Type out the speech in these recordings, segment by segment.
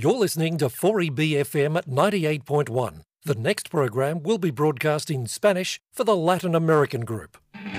You're listening to 4EB-FM at 98.1. The next program will be broadcast in Spanish for the Latin American group.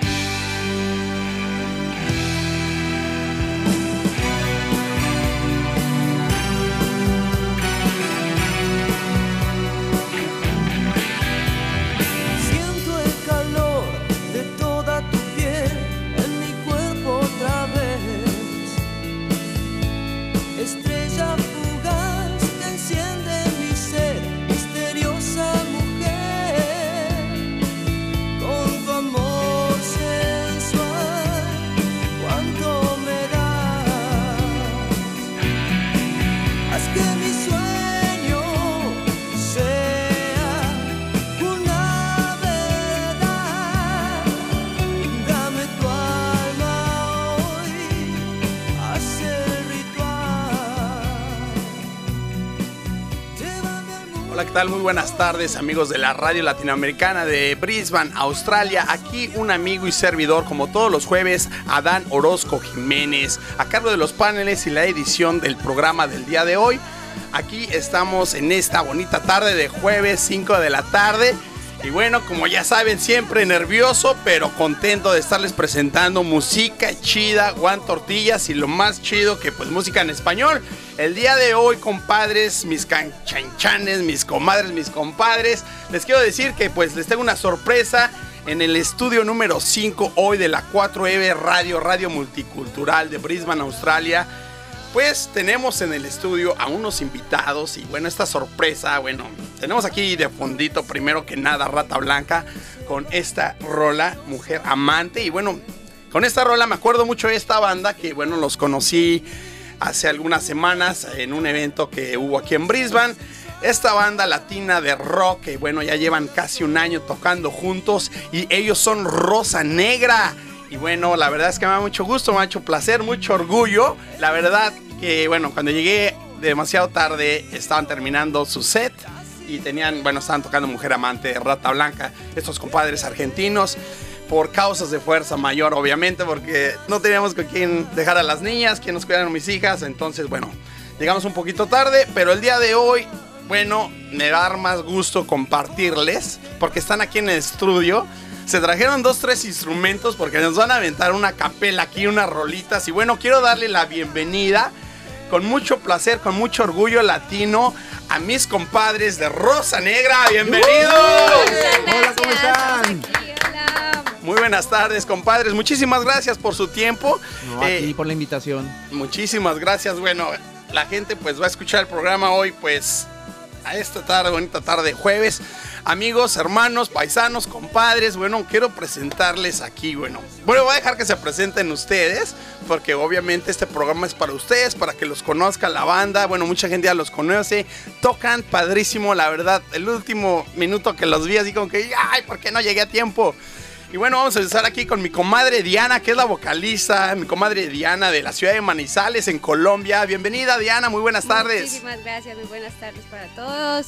Hola, ¿qué tal? Muy buenas tardes, amigos de la radio latinoamericana de Brisbane, Australia. Aquí un amigo y servidor, como todos los jueves, Adán Orozco Jiménez, a cargo de los paneles y la edición del programa del día de hoy. Aquí estamos en esta bonita tarde de jueves, 5 de la tarde. Y bueno, como ya saben, siempre nervioso, pero contento de estarles presentando música chida, Juan Tortillas y lo más chido que pues música en español. El día de hoy, compadres, mis canchanchanes, mis comadres, mis compadres, les quiero decir que pues les tengo una sorpresa en el estudio número 5 hoy de la 4EB Radio Multicultural de Brisbane, Australia. Pues tenemos en el estudio a unos invitados y bueno, esta sorpresa, bueno, tenemos aquí de fondito primero que nada Rata Blanca con esta rola, Mujer Amante. Y bueno, con esta rola me acuerdo mucho de esta banda que bueno, los conocí hace algunas semanas en un evento que hubo aquí en Brisbane. Esta banda latina de rock que bueno, ya llevan casi un año tocando juntos y ellos son Rosa Negra. Y bueno, la verdad es que me da mucho gusto, me ha hecho placer, mucho orgullo. La verdad que, bueno, cuando llegué demasiado tarde, estaban terminando su set y estaban tocando Mujer Amante, Rata Blanca, estos compadres argentinos, por causas de fuerza mayor, obviamente, porque no teníamos con quién dejar a las niñas, quién nos cuidaron mis hijas. Entonces, bueno, llegamos un poquito tarde, pero el día de hoy, bueno, me va a dar más gusto compartirles, porque están aquí en el estudio. Se trajeron 2-3 instrumentos porque nos van a aventar una capela aquí, unas rolitas. Y bueno, quiero darle la bienvenida con mucho placer, con mucho orgullo latino a mis compadres de Rosa Negra. ¡Bienvenidos! Hola, ¿cómo están? Hola. Muy buenas tardes, compadres. Muchísimas gracias por su tiempo. No, aquí por la invitación. Muchísimas gracias. Bueno, la gente pues va a escuchar el programa hoy pues a esta tarde, bonita tarde de jueves. Amigos, hermanos, paisanos, compadres, bueno, quiero presentarles aquí, bueno, voy a dejar que se presenten ustedes, porque obviamente este programa es para ustedes, para que los conozca la banda. Bueno, mucha gente ya los conoce, tocan padrísimo, la verdad. El último minuto que los vi así como que, ay, ¿por qué no llegué a tiempo? Y bueno, vamos a empezar aquí con mi comadre Diana, que es la vocalista, mi comadre Diana de la ciudad de Manizales, en Colombia. Bienvenida, Diana, muy buenas tardes. Muchísimas gracias, muy buenas tardes para todos.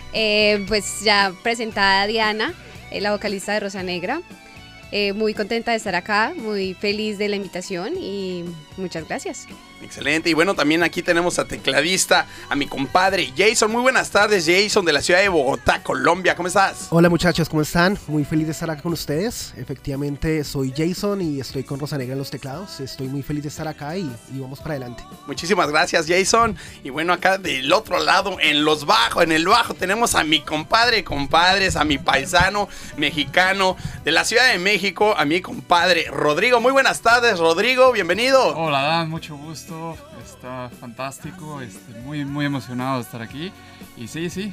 Pues ya presentada Diana, la vocalista de Rosa Negra. Muy contenta de estar acá, muy feliz de la invitación y muchas gracias. Excelente, y bueno, también aquí tenemos a tecladista, a mi compadre Jason. Muy buenas tardes, Jason, de la ciudad de Bogotá, Colombia. ¿Cómo estás? Hola muchachos, ¿cómo están? Muy feliz de estar acá con ustedes. Efectivamente, soy Jason y estoy con Rosa Negra en los teclados. Estoy muy feliz de estar acá y vamos para adelante. Muchísimas gracias, Jason. Y bueno, acá del otro lado, en el bajo, tenemos a mi compadres, a mi paisano mexicano de la Ciudad de México, a mi compadre Rodrigo. Muy buenas tardes, Rodrigo, bienvenido. Hola, Dan, mucho gusto. Está fantástico, muy, muy emocionado de estar aquí. Y sí,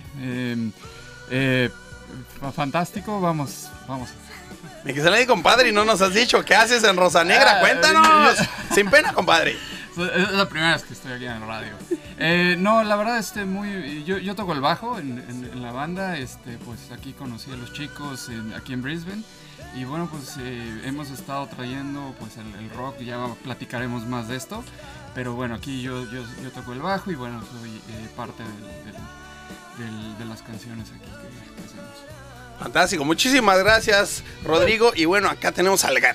fantástico, vamos. Excelente, compadre, y no nos has dicho qué haces en Rosa Negra, cuéntanos. Sin pena, compadre. Es la primera vez que estoy aquí en el radio. No, la verdad, yo toco el bajo en la banda. Pues aquí conocí a los chicos aquí en Brisbane. Y bueno, pues hemos estado trayendo pues el rock, ya platicaremos más de esto. Pero bueno, aquí yo toco el bajo y bueno, soy parte de las canciones aquí que hacemos. Fantástico, muchísimas gracias, Rodrigo. Y bueno, acá tenemos al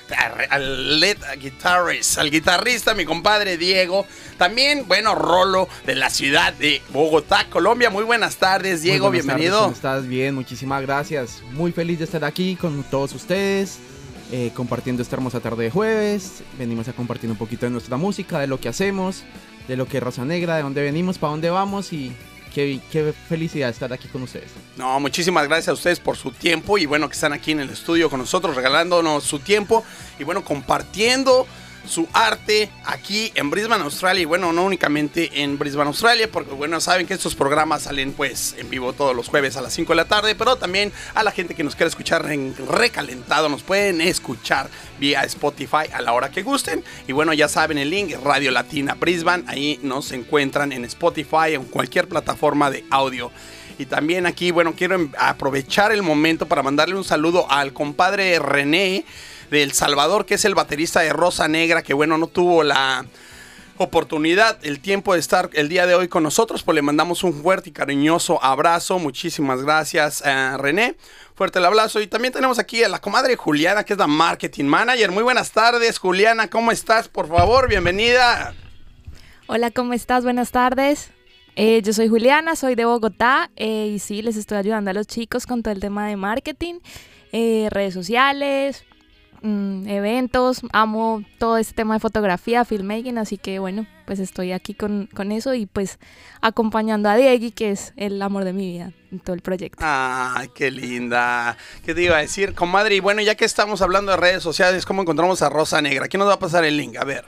guitarrista, mi compadre Diego. También, bueno, Rolo, de la ciudad de Bogotá, Colombia. Muy buenas tardes, Diego, Muy buenas bienvenido. tardes, ¿cómo estás? Bien, muchísimas gracias. Muy feliz de estar aquí con todos ustedes, compartiendo esta hermosa tarde de jueves. Venimos a compartir un poquito de nuestra música, de lo que hacemos, de lo que es Rosa Negra, de dónde venimos, para dónde vamos y... Qué felicidad estar aquí con ustedes. No, muchísimas gracias a ustedes por su tiempo y bueno, que están aquí en el estudio con nosotros, regalándonos su tiempo y bueno, compartiendo su arte aquí en Brisbane, Australia. Y bueno, no únicamente en Brisbane, Australia, porque bueno, saben que estos programas salen pues en vivo todos los jueves a las 5 de la tarde, pero también a la gente que nos quiera escuchar en recalentado, nos pueden escuchar vía Spotify a la hora que gusten. Y bueno, ya saben el link, Radio Latina Brisbane, ahí nos encuentran en Spotify, en cualquier plataforma de audio. Y también aquí, bueno, quiero aprovechar el momento para mandarle un saludo al compadre René de El Salvador, que es el baterista de Rosa Negra, que bueno, no tuvo la oportunidad, el tiempo de estar el día de hoy con nosotros, pues le mandamos un fuerte y cariñoso abrazo. Muchísimas gracias, René. Fuerte el abrazo. Y también tenemos aquí a la comadre Juliana, que es la Marketing Manager. Muy buenas tardes, Juliana, ¿cómo estás? Por favor, bienvenida. Hola, ¿cómo estás? Buenas tardes. Yo soy Juliana, soy de Bogotá y sí, les estoy ayudando a los chicos con todo el tema de marketing, redes sociales, eventos. Amo todo este tema de fotografía, filmmaking, así que bueno, pues estoy aquí con eso y pues acompañando a Diegui, que es el amor de mi vida en todo el proyecto. Ay, qué linda. ¿Qué te iba a decir, comadre? Y bueno, ya que estamos hablando de redes sociales, ¿cómo encontramos a Rosa Negra? ¿Quién nos va a pasar el link? A ver.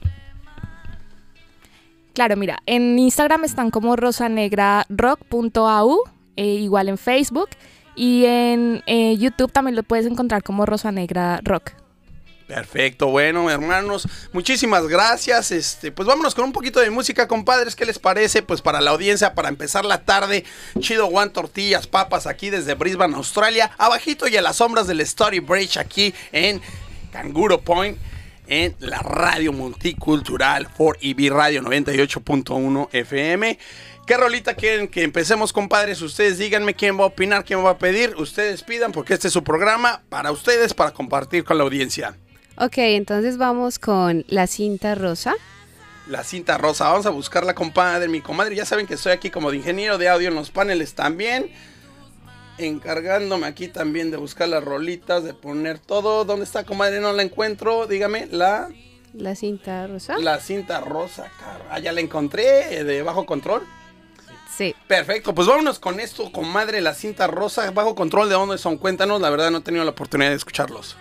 Claro, mira, en Instagram están como rosanegrarock.au, igual en Facebook, y en YouTube también lo puedes encontrar como Rosa Negra Rock. Perfecto, bueno, hermanos, muchísimas gracias. Pues vámonos con un poquito de música, compadres. ¿Qué les parece? Pues para la audiencia, para empezar la tarde, Chido One Tortillas Papas aquí desde Brisbane, Australia, abajito y a las sombras del Story Bridge aquí en Kangaroo Point, en la radio multicultural 4EB Radio 98.1 FM. ¿Qué rolita quieren que empecemos, compadres? Ustedes díganme quién va a opinar, quién va a pedir. Ustedes pidan, porque este es su programa para ustedes, para compartir con la audiencia. Ok, entonces vamos con La Cinta Rosa. La Cinta Rosa, vamos a buscarla, compadre. Mi comadre, ya saben que estoy aquí como de ingeniero de audio en los paneles también, encargándome aquí también de buscar las rolitas, de poner todo. ¿Dónde está, comadre? No la encuentro, dígame. La Cinta Rosa. La Cinta Rosa, cara. Ya la encontré, de Bajo Control. Sí. Perfecto, pues vámonos con esto, comadre. La Cinta Rosa, Bajo Control, ¿de dónde son? Cuéntanos, la verdad no he tenido la oportunidad de escucharlos.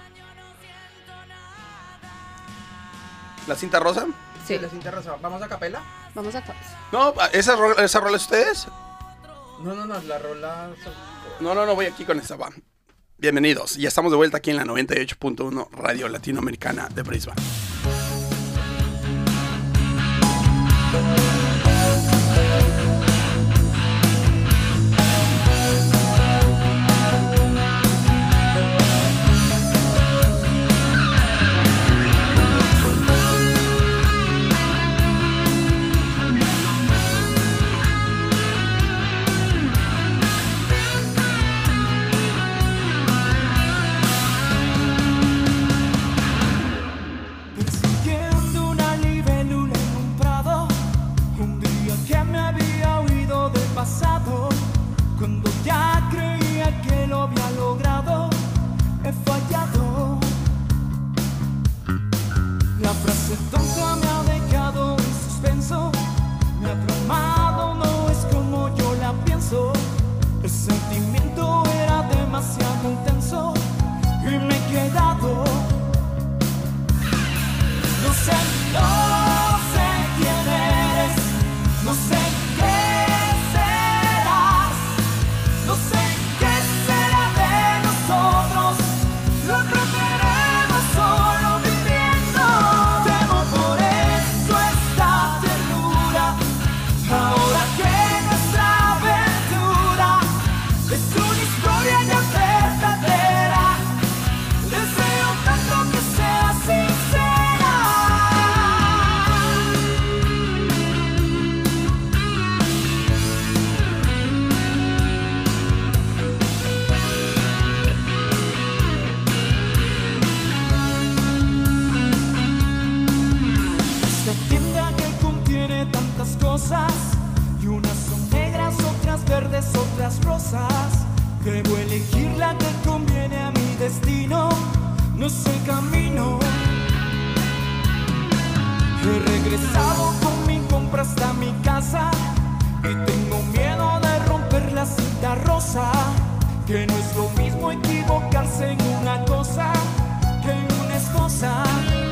¿La Cinta Rosa? Sí. La Cinta Rosa. ¿Vamos a capela? Vamos a... No, ¿esa rola es ustedes? No, la rola... No, voy aquí con esa, va. Bienvenidos, ya estamos de vuelta aquí en la 98.1 Radio Latinoamericana de Brisbane. Persiguiendo una libélula en un prado, otras rosas. Debo elegir la que conviene a mi destino. No sé camino. He regresado con mi compra hasta mi casa y tengo miedo de romper la cinta rosa. Que no es lo mismo equivocarse en una cosa que en una esposa.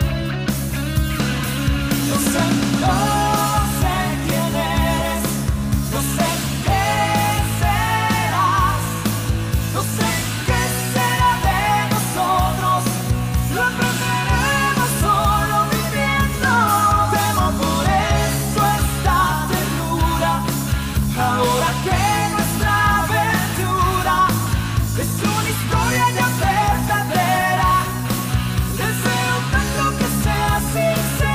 No sé quién eres, no sé qué serás, no sé qué será de nosotros, lo aprenderemos solo viviendo. Temo por eso esta ternura, ahora que nuestra aventura es una historia ya verdadera. Deseo tanto que sea sincera.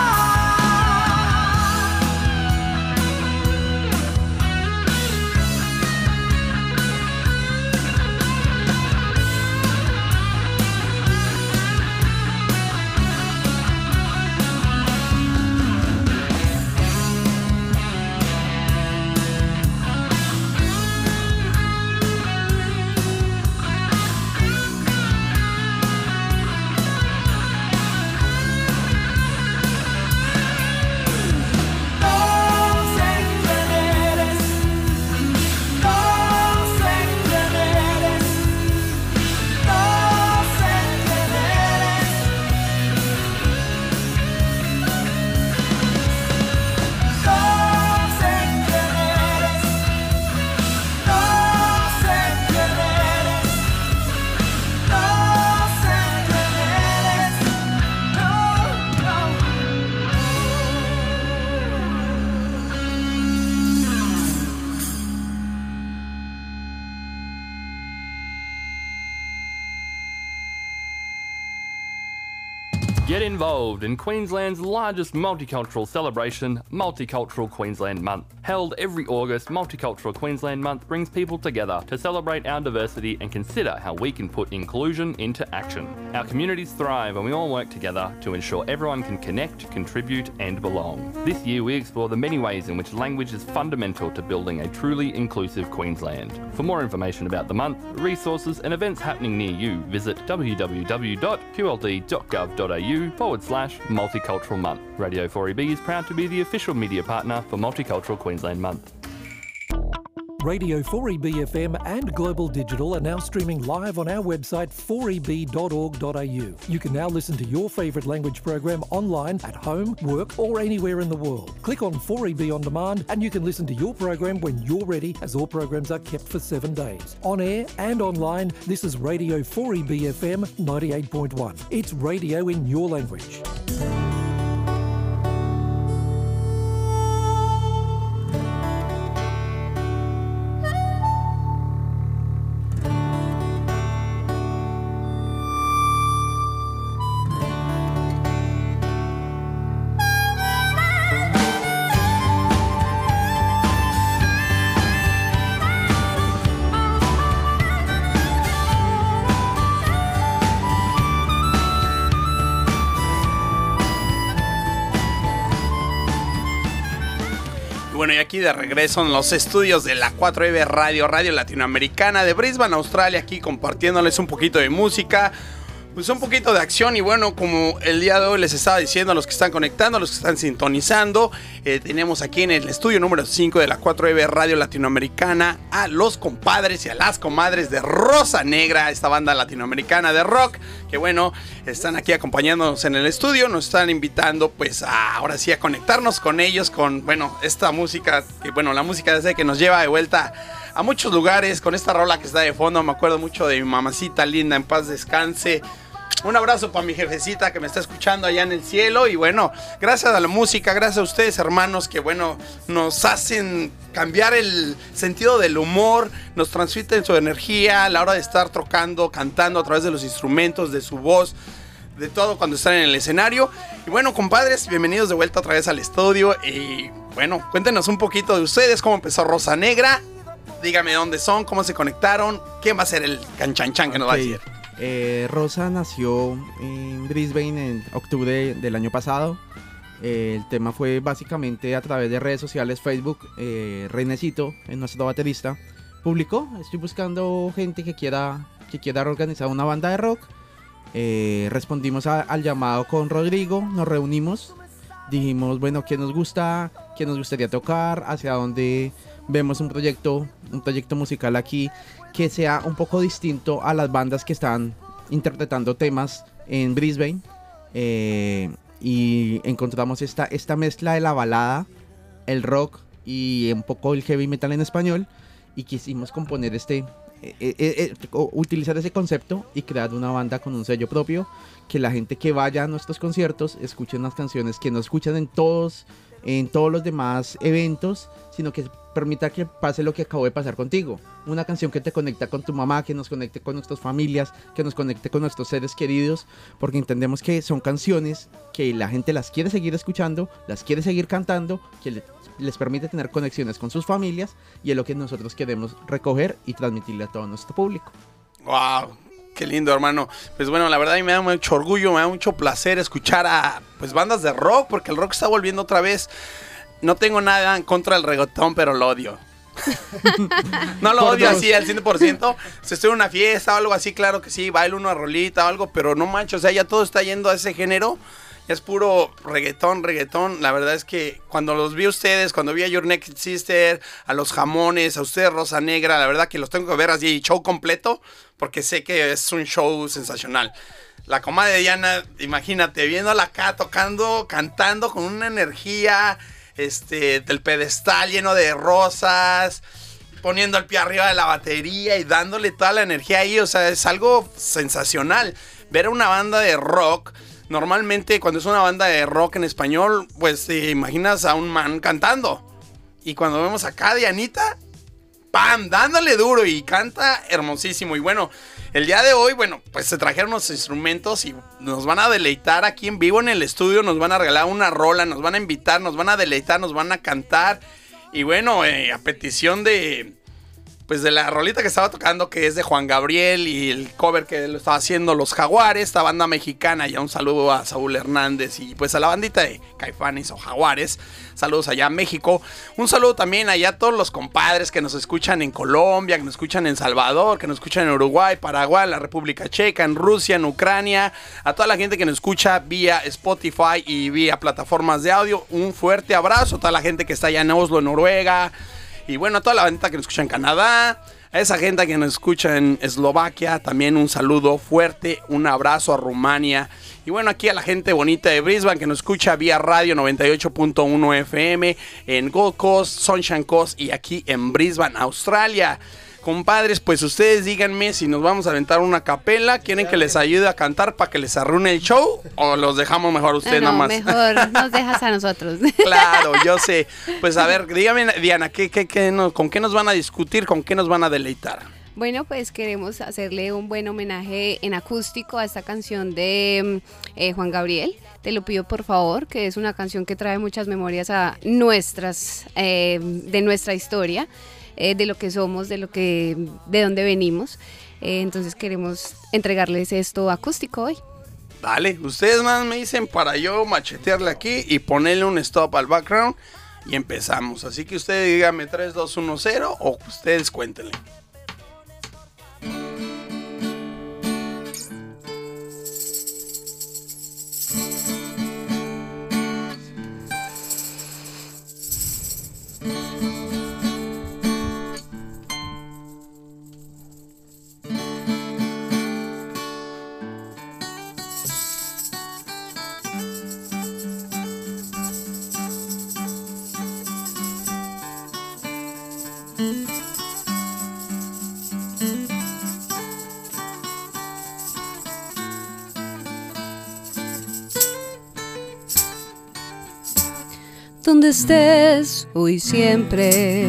Get involved in Queensland's largest multicultural celebration, Multicultural Queensland Month. Held every August, Multicultural Queensland Month brings people together to celebrate our diversity and consider how we can put inclusion into action. Our communities thrive and we all work together to ensure everyone can connect, contribute and belong. This year we explore the many ways in which language is fundamental to building a truly inclusive Queensland. For more information about the month, resources and events happening near you, visit www.qld.gov.au/Multicultural Month. Radio 4EB is proud to be the official media partner for Multicultural Queensland Month. Radio 4EB FM and Global Digital are now streaming live on our website 4eb.org.au. You can now listen to your favourite language program online at home, work or anywhere in the world. Click on 4EB On Demand and you can listen to your program when you're ready, as all programs are kept for 7 days. On air and online, this is Radio 4EB FM 98.1. It's radio in your language. Bueno, y aquí de regreso en los estudios de la 4EB Radio, Radio Latinoamericana de Brisbane, Australia, aquí compartiéndoles un poquito de música, pues un poquito de acción. Y bueno, como el día de hoy les estaba diciendo a los que están conectando, a los que están sintonizando, tenemos aquí en el estudio número 5 de la 4EB Radio Latinoamericana a los compadres y a las comadres de Rosa Negra, esta banda latinoamericana de rock, que bueno, están aquí acompañándonos en el estudio, nos están invitando pues ahora sí a conectarnos con ellos, con bueno, esta música, que bueno, la música desde que nos lleva de vuelta a muchos lugares, con esta rola que está de fondo. Me acuerdo mucho de mi mamacita linda, en paz descanse. Un abrazo para mi jefecita que me está escuchando allá en el cielo. Y bueno, gracias a la música, gracias a ustedes, hermanos, que bueno, nos hacen cambiar el sentido del humor, nos transmiten su energía a la hora de estar tocando, cantando a través de los instrumentos, de su voz, de todo cuando están en el escenario. Y bueno, compadres, bienvenidos de vuelta otra vez al estudio. Y bueno, cuéntenos un poquito de ustedes, cómo empezó Rosa Negra. Dígame dónde son, cómo se conectaron, quién va a ser el canchanchan que nos va a decir. Rosa nació en Brisbane en octubre del año pasado. El tema fue básicamente a través de redes sociales, Facebook. Renecito, nuestro baterista, publicó: estoy buscando gente que quiera organizar una banda de rock. Respondimos al llamado con Rodrigo, nos reunimos, dijimos, bueno, ¿qué nos gusta? ¿Qué nos gustaría tocar? ¿Hacia dónde vemos un proyecto musical aquí que sea un poco distinto a las bandas que están interpretando temas en Brisbane? Y encontramos esta mezcla de la balada, el rock y un poco el heavy metal en español, y quisimos componer utilizar ese concepto y crear una banda con un sello propio, que la gente que vaya a nuestros conciertos escuche unas canciones que no escuchan en todos los demás eventos, sino que permita que pase lo que acabó de pasar contigo, una canción que te conecta con tu mamá, que nos conecte con nuestras familias, que nos conecte con nuestros seres queridos, porque entendemos que son canciones que la gente las quiere seguir escuchando, las quiere seguir cantando, que les permite tener conexiones con sus familias, y es lo que nosotros queremos recoger y transmitirle a todo nuestro público. ¡Wow! Qué lindo, hermano. Pues bueno, la verdad a mí me da mucho orgullo, me da mucho placer escuchar a bandas de rock, porque el rock está volviendo otra vez. No tengo nada en contra del reggaetón, pero lo odio. No lo odio así al 100%. Si estoy en una fiesta o algo así, claro que sí, bailo una rolita o algo, pero no mancho, o sea, ya todo está yendo a ese género. Es puro reggaetón. La verdad es que cuando los vi a ustedes, cuando vi a Your Naked Sister, a Los Jamones, a ustedes Rosa Negra, la verdad que los tengo que ver así, show completo, porque sé que es un show sensacional. La comadre de Diana, imagínate, viéndola acá tocando, cantando con una energía del pedestal lleno de rosas, poniendo el pie arriba de la batería y dándole toda la energía ahí. O sea, es algo sensacional. Ver a una banda de rock. Normalmente cuando es una banda de rock en español, pues te imaginas a un man cantando. Y cuando vemos acá a Dianita, ¡pam!, dándole duro, y canta hermosísimo. Y bueno, el día de hoy, bueno, pues se trajeron los instrumentos y nos van a deleitar aquí en vivo en el estudio. Nos van a regalar una rola, nos van a invitar, nos van a deleitar, nos van a cantar. Y bueno, a petición de la rolita que estaba tocando, que es de Juan Gabriel, y el cover que lo estaba haciendo Los Jaguares, esta banda mexicana. Ya un saludo a Saúl Hernández y pues a la bandita de Caifanes o Jaguares. Saludos allá a México. Un saludo también allá a todos los compadres que nos escuchan en Colombia, que nos escuchan en Salvador, que nos escuchan en Uruguay, Paraguay, la República Checa, en Rusia, en Ucrania. A toda la gente que nos escucha vía Spotify y vía plataformas de audio, un fuerte abrazo. A toda la gente que está allá en Oslo, en Noruega. Y bueno, a toda la bandita que nos escucha en Canadá, a esa gente que nos escucha en Eslovaquia, también un saludo fuerte, un abrazo a Rumania. Y bueno, aquí a la gente bonita de Brisbane que nos escucha vía radio 98.1 FM en Gold Coast, Sunshine Coast y aquí en Brisbane, Australia. Compadres, pues ustedes díganme si nos vamos a aventar una capela. ¿Quieren que les ayude a cantar para que les arruine el show? ¿O los dejamos mejor ustedes nada más? Mejor nos dejas a nosotros. Claro, yo sé. Pues a ver, dígame, Diana, ¿con qué nos van a discutir? ¿Con qué nos van a deleitar? Bueno, pues queremos hacerle un buen homenaje en acústico a esta canción de Juan Gabriel. Te lo pido por favor, que es una canción que trae muchas memorias de nuestra historia. De lo que somos, de dónde venimos. Entonces queremos entregarles esto acústico hoy. Dale, ustedes más me dicen para yo machetearle aquí y ponerle un stop al background y empezamos. Así que ustedes díganme 3, 2, 1, 0 o ustedes cuéntenle. Donde estés hoy siempre,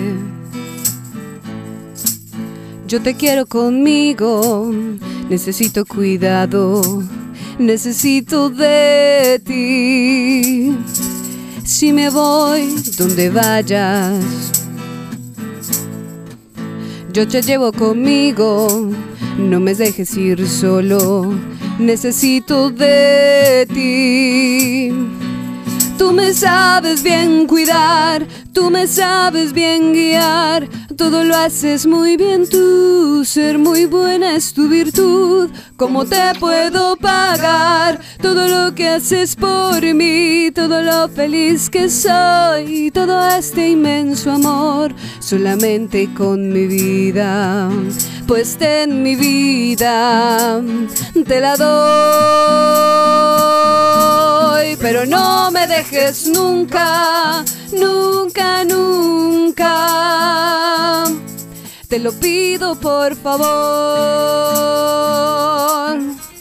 yo te quiero conmigo, necesito cuidado, necesito de ti. Si me voy donde vayas, yo te llevo conmigo, no me dejes ir solo, necesito de ti. Tú me sabes bien cuidar, tú me sabes bien guiar, todo lo haces muy bien tú, ser muy buena es tu virtud. ¿Cómo te puedo pagar todo lo que haces por mí, todo lo feliz que soy, todo este inmenso amor, solamente con mi vida, pues ten mi vida, te la doy, pero no me dejes nunca, nunca, nunca, te lo pido por favor.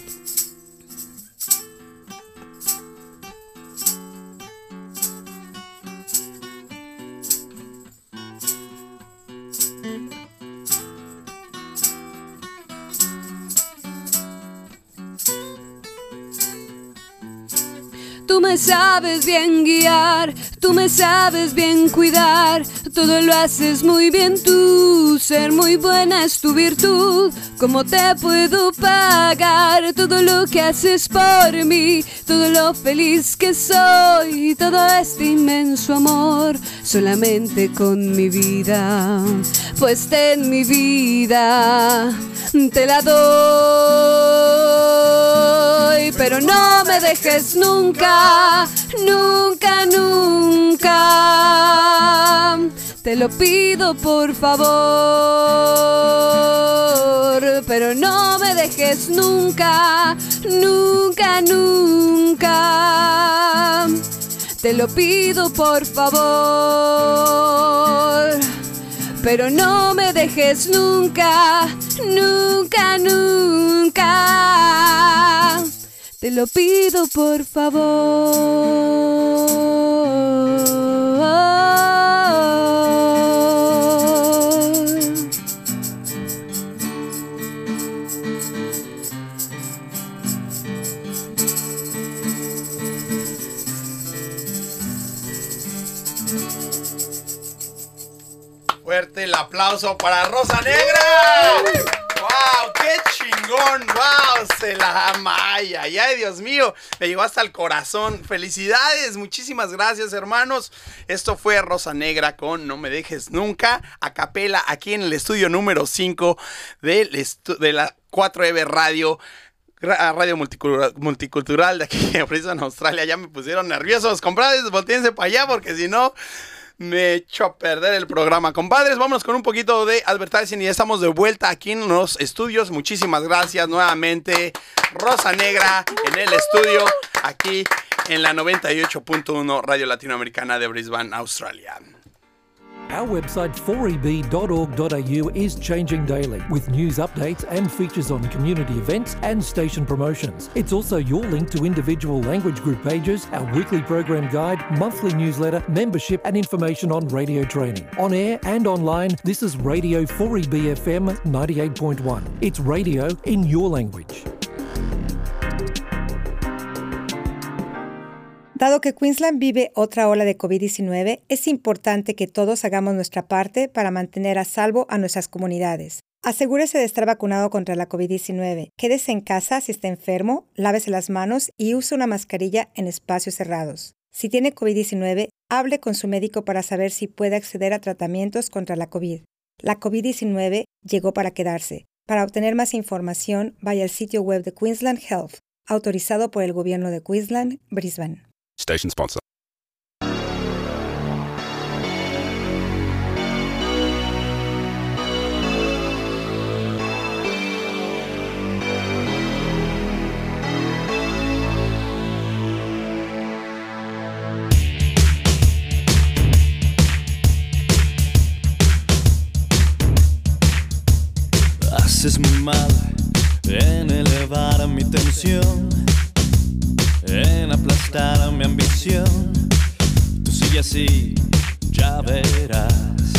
Tú me sabes bien guiar, tú me sabes bien cuidar, todo lo haces muy bien tú, ser muy buena es tu virtud. ¿Cómo te puedo pagar todo lo que haces por mí, todo lo feliz que soy, todo este inmenso amor, solamente con mi vida, pues ten mi vida, te la doy, pero no me dejes nunca, nunca, nunca, te lo pido por favor, pero no me dejes nunca, nunca, nunca, te lo pido por favor, pero no me dejes nunca, nunca, nunca, te lo pido por favor. Fuerte el aplauso para Rosa Negra. ¡Wow! ¡Qué chingón! ¡Wow! Se la ama. Ay, ay, ay, Dios mío. Me llegó hasta el corazón. ¡Felicidades! Muchísimas gracias, hermanos. Esto fue Rosa Negra con No Me Dejes Nunca, a capela, aquí en el estudio número 5 de la 4EB Radio. Radio multicultural de aquí de Brisbane, Australia. Ya me pusieron nerviosos. Compadres, voltéense para allá porque si no me echo a perder el programa. Compadres, vámonos con un poquito de advertising y ya estamos de vuelta aquí en los estudios. Muchísimas gracias nuevamente, Rosa Negra en el estudio, aquí en la 98.1 Radio Latinoamericana de Brisbane, Australia. Our website 4eb.org.au is changing daily with news updates and features on community events and station promotions. It's also your link to individual language group pages, our weekly program guide, monthly newsletter, membership and information on radio training. On air and online, this is Radio 4EB FM 98.1. It's radio in your language. Dado que Queensland vive otra ola de COVID-19, es importante que todos hagamos nuestra parte para mantener a salvo a nuestras comunidades. Asegúrese de estar vacunado contra la COVID-19. Quédese en casa si está enfermo, lávese las manos y use una mascarilla en espacios cerrados. Si tiene COVID-19, hable con su médico para saber si puede acceder a tratamientos contra la COVID. La COVID-19 llegó para quedarse. Para obtener más información, vaya al sitio web de Queensland Health, autorizado por el gobierno de Queensland, Brisbane. Station sponsor. Haces muy mal en elevar mi tensión, en aplastar a mi ambición. Tú sigue así, ya verás.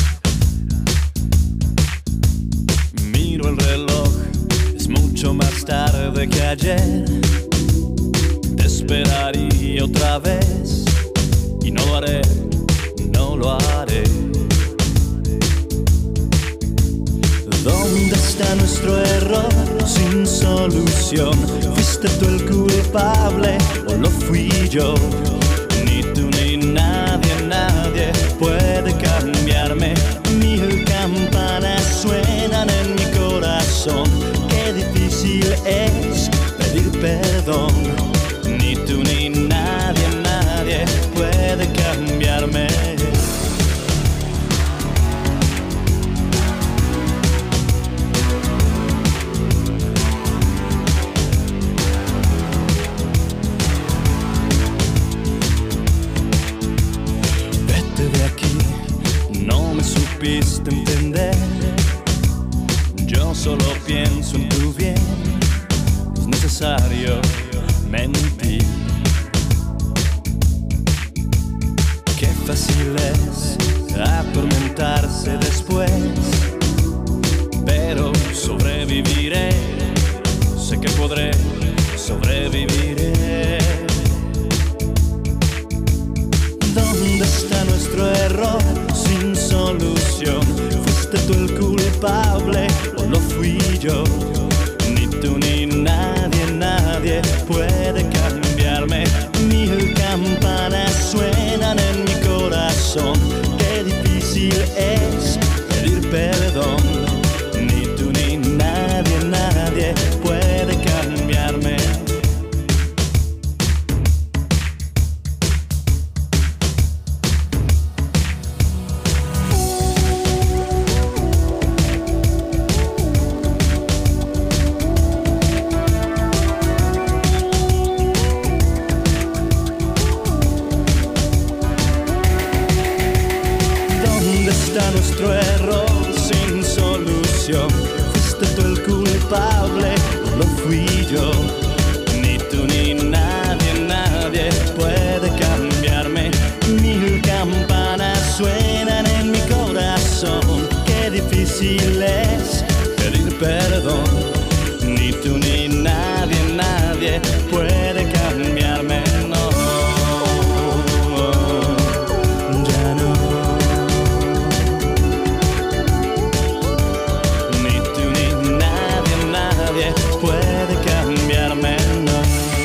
Miro el reloj, es mucho más tarde que ayer. Te esperaría otra vez y no lo haré, no lo haré. ¿Dónde está nuestro error sin solución? ¿Fuiste tú el culpable o lo fui yo? Ni tú ni difícil entender. Yo solo pienso en tu bien, no es necesario mentir. Qué fácil es atormentarse después, pero sobreviviré, sé que podré, sobreviviré. ¿Dónde está nuestro error sin solución? ¿Fuiste tú el culpable o lo fui yo? Ni tú ni nadie, nadie puede cambiarme. Mil campanas suenan en mi corazón. Qué difícil es pedir perdón. Ni tú ni nadie, nadie puede cambiarme. Nuestro error sin solución. Fuiste tú el culpable o lo fui yo. Ni tú ni nadie, nadie puede cambiarme. Mil campanas suenan en mi corazón. Qué difícil es pedir perdón. Ni tú ni nadie, nadie puede cambiarme. No, ya no. Puede cambiarme, no.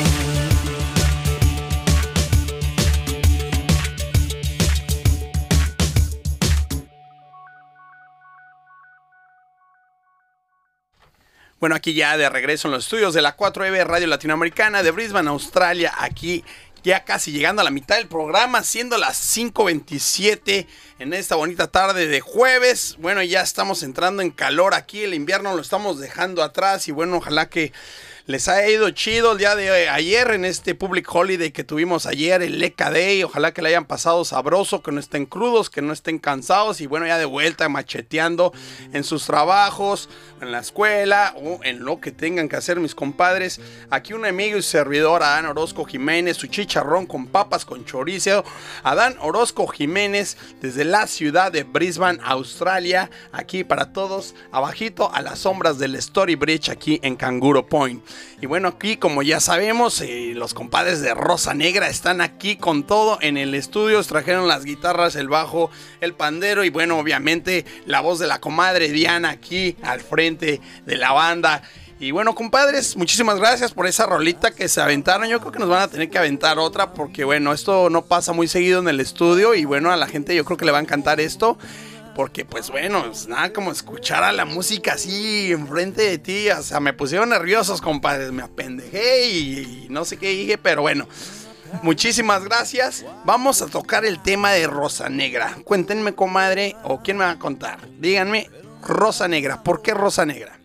Bueno, aquí ya de regreso en los estudios de la 4EB Radio Latinoamericana de Brisbane, Australia. Aquí ya casi llegando a la mitad del programa, siendo las 5:27 en esta bonita tarde de jueves. Bueno, ya estamos entrando en calor aquí, el invierno lo estamos dejando atrás y bueno, ojalá que les haya ido chido el día de ayer en este Public Holiday que tuvimos ayer, el LECA Day. Ojalá que le hayan pasado sabroso, que no estén crudos, que no estén cansados y bueno, ya de vuelta macheteando en sus trabajos, en la escuela o en lo que tengan que hacer mis compadres. Aquí un amigo y servidor, Adán Orozco Jiménez, su chicharrón con papas con chorizo. Adán Orozco Jiménez desde la ciudad de Brisbane, Australia, aquí para todos, abajito a las sombras del Story Bridge aquí en Kangaroo Point. Y bueno, aquí como ya sabemos, los compadres de Rosa Negra están aquí con todo en el estudio. Trajeron las guitarras, el bajo, el pandero y bueno, obviamente la voz de la comadre Diana aquí al frente de la banda. Y bueno, compadres, muchísimas gracias por esa rolita que se aventaron. Yo creo que nos van a tener que aventar otra porque bueno, esto no pasa muy seguido en el estudio y bueno, a la gente yo creo que le va a encantar esto. Porque pues bueno, es nada como escuchar a la música así enfrente de ti. O sea, me pusieron nerviosos, compadres. Me apendejé y no sé qué dije, pero bueno. Muchísimas gracias. Vamos a tocar el tema de Rosa Negra. Cuéntenme, comadre, o quién me va a contar. Díganme, Rosa Negra. ¿Por qué Rosa Negra?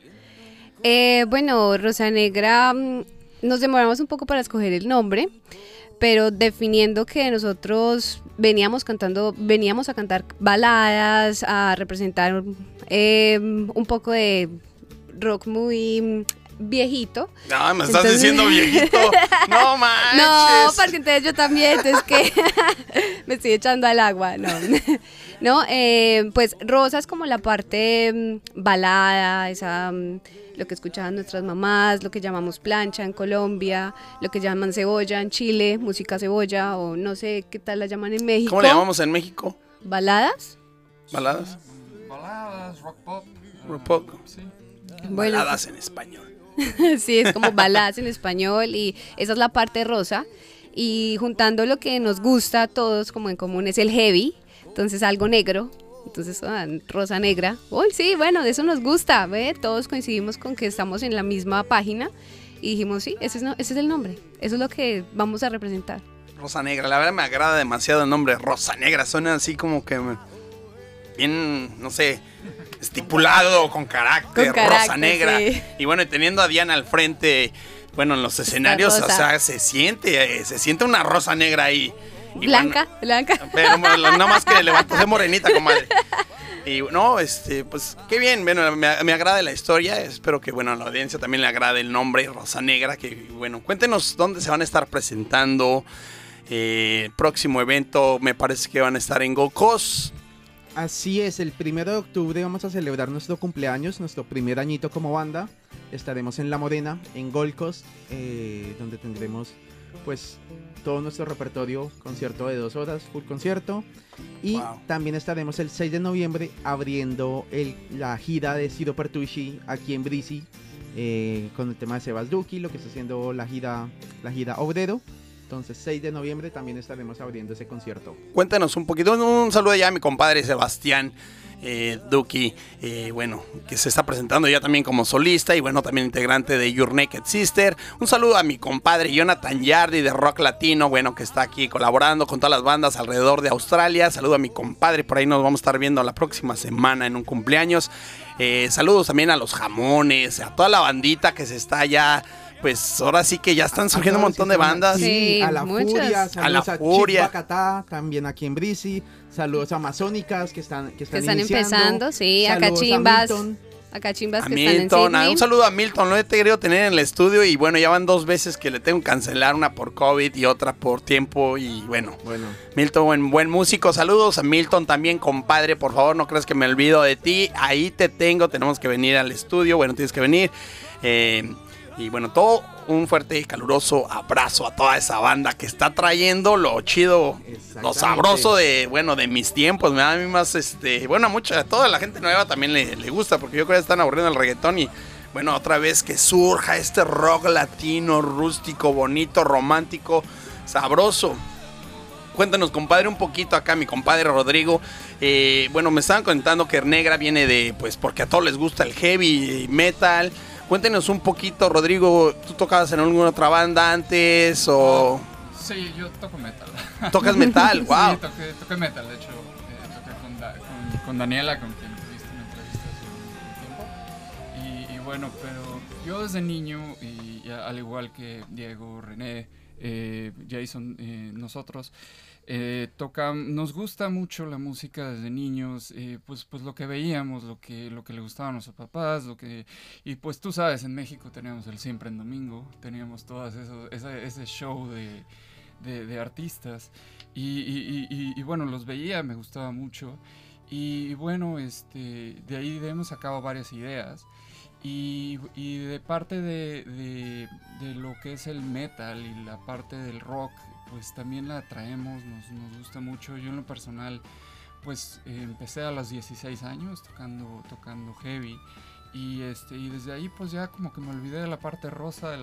Bueno, Rosa Negra, nos demoramos un poco para escoger el nombre, pero definiendo que nosotros veníamos a cantar baladas, a representar un poco de rock muy viejito. No, me estás diciendo viejito. No manches. No, porque entonces yo también, entonces que me estoy echando al agua, no. No, pues Rosa es como la parte balada, esa lo que escuchaban nuestras mamás, lo que llamamos plancha en Colombia, lo que llaman cebolla en Chile, música cebolla, o no sé qué tal la llaman en México. ¿Cómo le llamamos en México? ¿Baladas? ¿Baladas? Baladas, rock pop. Rock pop. Sí. Bueno, baladas en español. Sí, es como baladas en español y esa es la parte rosa. Y juntando lo que nos gusta a todos como en común es el heavy, entonces algo negro. Entonces, Rosa Negra. Uy, sí, bueno, de eso nos gusta, ¿ve? Todos coincidimos con que estamos en la misma página y dijimos, sí, ese es el nombre, eso es lo que vamos a representar. Rosa Negra, la verdad me agrada demasiado el nombre Rosa Negra, suena así como que bien, no sé, estipulado, con carácter, Rosa Negra. Sí. Y bueno, teniendo a Diana al frente, bueno, en los escenarios, o sea, se siente una Rosa Negra ahí. Blanca, bueno, blanca. Pero nada más que le levantó de morenita, comadre. Y no, pues qué bien, bueno, me agrada la historia, espero que, bueno, a la audiencia también le agrade el nombre, Rosa Negra, que, bueno, cuéntenos dónde se van a estar presentando, próximo evento, me parece que van a estar en Gold Coast. Así es, el 1 de octubre vamos a celebrar nuestro cumpleaños, nuestro primer añito como banda. Estaremos en La Morena, en Gold Coast, donde tendremos pues todo nuestro repertorio, concierto de 2 horas, full concierto. Y también estaremos el 6 de noviembre abriendo la gira de Ciro Pertucci aquí en Brisi, con el tema de Sebas Duki, lo que está haciendo la gira Obrero. Entonces 6 de noviembre también estaremos abriendo ese concierto. Cuéntanos un poquito, un saludo ya a mi compadre Sebastián Duki, bueno, que se está presentando ya también como solista y bueno, también integrante de Your Naked Sister. Un saludo a mi compadre Jonathan Yardi de Rock Latino, bueno, que está aquí colaborando con todas las bandas alrededor de Australia. Saludo a mi compadre, por ahí nos vamos a estar viendo la próxima semana en un cumpleaños. Saludos también a los Jamones, a toda la bandita que se está ya, pues ahora sí que ya están surgiendo un montón de bandas. Sí, a la Furia, a la Furia. Bacatá, también aquí en Brisi. Saludos a Amazónicas que están empezando, sí, a Cachimbas. A Cachimbas que Milton, están en Sydney. un saludo a Milton, lo he querido tener en el estudio y bueno, ya van 2 veces que le tengo que cancelar, una por COVID y otra por tiempo y bueno. Milton, buen músico, saludos a Milton también, compadre, por favor no creas que me olvido de ti, ahí te tengo, tenemos que venir al estudio, bueno, tienes que venir. Y bueno, todo un fuerte y caluroso abrazo a toda esa banda que está trayendo lo chido, lo sabroso de, bueno, de mis tiempos. Me da a mí más, bueno, a toda la gente nueva también le gusta, porque yo creo que están aburriendo el reggaetón y, bueno, otra vez que surja este rock latino, rústico, bonito, romántico, sabroso. Cuéntanos, compadre, un poquito acá, mi compadre Rodrigo. Bueno, me estaban contando que Negra viene de, pues, porque a todos les gusta el heavy metal. Cuéntenos un poquito, Rodrigo, ¿tú tocabas en alguna otra banda antes o...? Sí, yo toco metal. ¿Tocas metal? ¡Wow! Sí, toqué metal, de hecho, toqué con Daniela, con quien tuviste una entrevista hace un tiempo. Y bueno, pero yo desde niño, y al igual que Diego, René, Jason, nosotros... nos gusta mucho la música desde niños, pues lo que veíamos, lo que le gustaba a nuestros papás, y pues tú sabes, en México teníamos el Siempre en Domingo, teníamos todas ese show de artistas, y bueno, los veía, me gustaba mucho, y bueno, de ahí hemos sacado varias ideas. Y de parte de lo que es el metal y la parte del rock, pues también la traemos, nos gusta mucho. Yo en lo personal, pues empecé a los 16 años tocando heavy y desde ahí pues ya como que me olvidé de la parte rosa,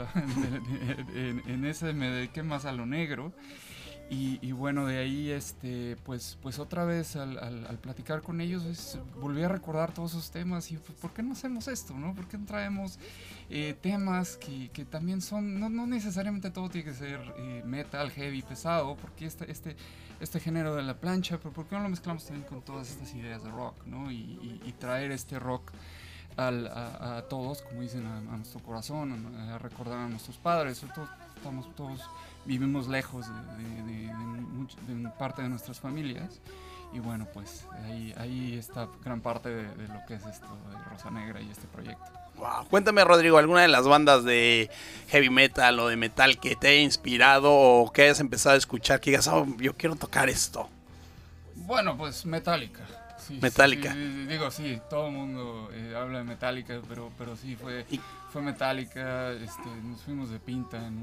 en ese me dediqué más a lo negro. Y bueno, de ahí pues otra vez al platicar con ellos volví a recordar todos esos temas y pues, ¿por qué no hacemos esto, no? ¿Por qué no traemos temas que también son, no necesariamente todo tiene que ser metal, heavy, pesado, porque este género de la plancha, pero ¿por qué no lo mezclamos también con todas estas ideas de rock, no? Y traer este rock a todos, como dicen, a nuestro corazón, a recordar a nuestros padres, sobre todo vivimos lejos de parte de nuestras familias y bueno, pues ahí está gran parte de lo que es esto de Rosa Negra y este proyecto. Wow. Cuéntame, Rodrigo, ¿alguna de las bandas de heavy metal o de metal que te haya inspirado o que hayas empezado a escuchar que digas, yo quiero tocar esto? Bueno, pues Metallica. Sí, Metallica. Sí, digo, sí, todo el mundo habla de Metallica, pero sí fue Metallica. Nos fuimos de pinta en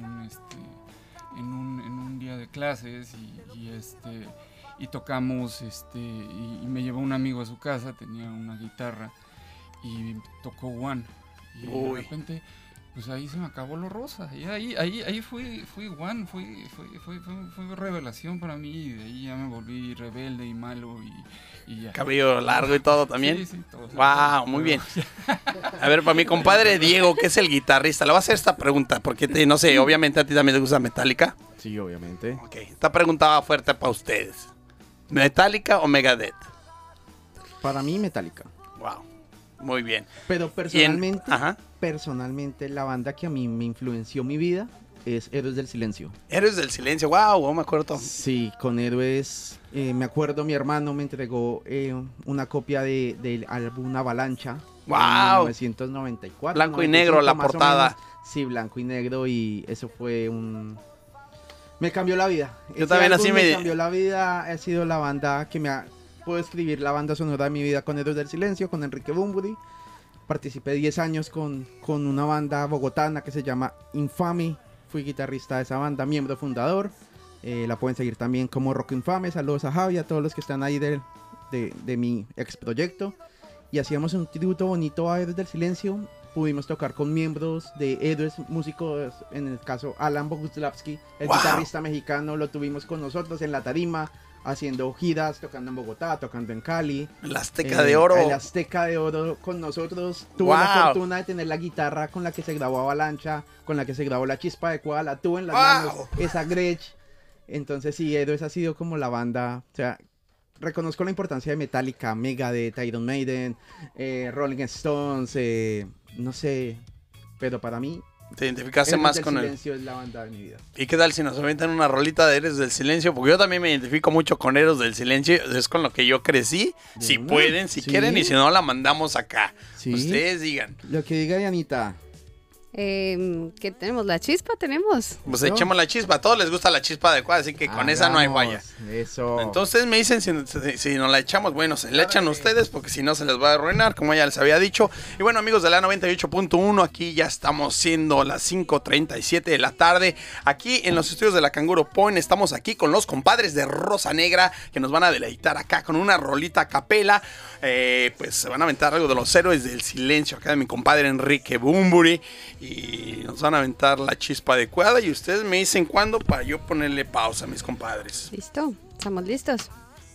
un día de clases y tocamos, y me llevó un amigo a su casa, tenía una guitarra y tocó One y de repente pues ahí se me acabó lo rosa y ahí fui One, fue revelación para mí y de ahí ya me volví rebelde y malo y ya. Cabello largo y todo también. Sí, todo. Wow, muy bien. A ver, para mi compadre Diego, que es el guitarrista, le voy a hacer esta pregunta, porque no sé, obviamente a ti también te gusta Metallica. Sí, obviamente. Ok, esta pregunta va fuerte para ustedes. ¿Metallica o Megadeth? Para mí, Metallica. Wow, muy bien. Pero personalmente la banda que a mí me influenció mi vida es Héroes del Silencio. Héroes del Silencio, wow, me acuerdo. Sí, con Héroes, me acuerdo mi hermano me entregó una copia del álbum Avalancha. Wow. En 1994. Blanco y negro la portada. Sí, blanco y negro, y eso fue me cambió la vida. Yo también así me cambió la vida. Ha sido la banda que puedo escribir la banda sonora de mi vida con Héroes del Silencio, con Enrique Bunbury. Participé 10 años con una banda bogotana que se llama Infamy. Fui guitarrista de esa banda, miembro fundador. La pueden seguir también como Rock Infame. Saludos a Javi, a todos los que están ahí de mi ex proyecto. Y hacíamos un tributo bonito a Héroes del Silencio. Pudimos tocar con miembros de Héroes, músicos, en el caso Alan Boguslavski, el guitarrista mexicano, lo tuvimos con nosotros en la tarima, haciendo giras, tocando en Bogotá, tocando en Cali. El Azteca de Oro. El Azteca de Oro con nosotros. Tuve la fortuna de tener la guitarra con la que se grabó Avalancha, con la que se grabó La Chispa Adecuada, la tuve en las manos, esa Gretsch. Entonces sí, Héroes ha sido como la banda, o sea, reconozco la importancia de Metallica, Megadeth, Iron Maiden, Rolling Stones, no sé, pero para mí te identificaste más con Héroes del Silencio es la banda de mi vida. ¿Y qué tal si nos aventan una rolita de Héroes del Silencio? Porque yo también me identifico mucho con Héroes del Silencio, es con lo que yo crecí. Si pueden, si quieren, y si no, la mandamos acá. ¿Sí? Ustedes digan. Lo que diga Dianita. ¿Qué tenemos? ¿La chispa tenemos? Pues echemos la chispa, a todos les gusta la chispa adecuada, así que con esa no hay falla. Eso. Entonces me dicen si nos la echamos, bueno, se la echan ustedes, porque si no se les va a arruinar, como ya les había dicho. Y bueno, amigos de la 98.1, aquí ya estamos siendo las 5:37 de la tarde, aquí en los estudios de la Canguro Point. Estamos aquí con los compadres de Rosa Negra, que nos van a deleitar acá con una rolita a capela. Pues se van a aventar algo de los Héroes del Silencio, acá de mi compadre Enrique Bunbury, y nos van a aventar la chispa adecuada, y ustedes me dicen cuándo para yo ponerle pausa, mis compadres. Listo, estamos listos.